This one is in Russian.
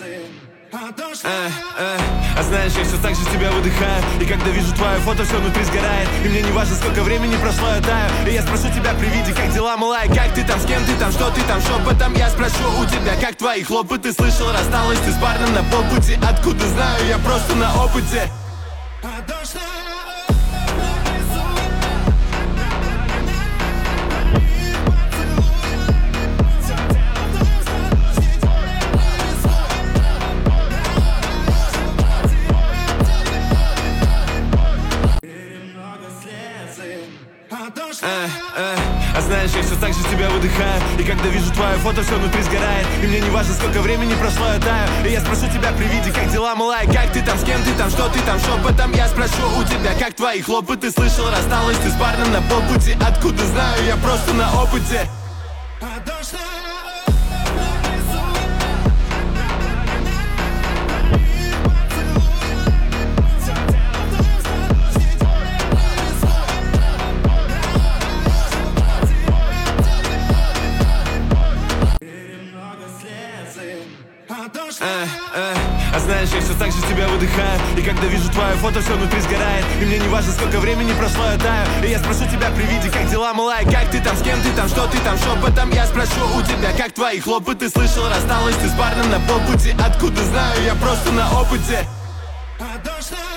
А знаешь, я все так же тебя выдыхаю. И когда вижу твое фото, все внутри сгорает. И мне не важно, сколько времени прошло, я таю. И я спрошу тебя при виде, как дела, малая? Как ты там, с кем ты там, что ты там? Шепотом я спрошу у тебя, как твои хлопоты? Слышал, рассталась ты с парнем на полпути. Откуда знаю, я просто на опыте. А знаешь, я все так же тебя выдыхаю. И когда вижу твое фото, все внутри сгорает. И мне не важно, сколько времени прошло, я таю. И я спрошу тебя при виде, как дела, малая? Как ты там, с кем ты там, что ты там? Шепотом я спрошу у тебя, как твои хлопоты? Слышал, рассталась ты с парнем на полпути. Откуда знаю, я просто на опыте. А знаешь, я все так же тебя выдыхаю. И когда вижу твое фото, все внутри сгорает. И мне не важно, сколько времени прошло, я таю. И я спрошу тебя при виде, как дела, малая? Как ты там, с кем ты там, что ты там? Шепотом я спрошу у тебя, как твои хлопоты? Слышал, рассталась ты с парнем на полпути. Откуда знаю, я просто на опыте.